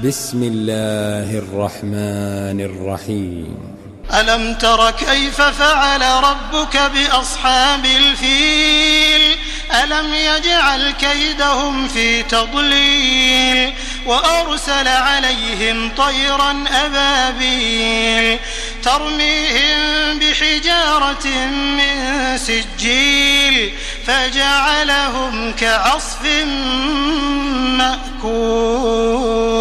بسم الله الرحمن الرحيم. ألم تر كيف فعل ربك بأصحاب الفيل ألم يجعل كيدهم في تضليل وأرسل عليهم طيرا أبابيل ترميهم بحجارة من سجيل فجعلهم كعصف مأكول.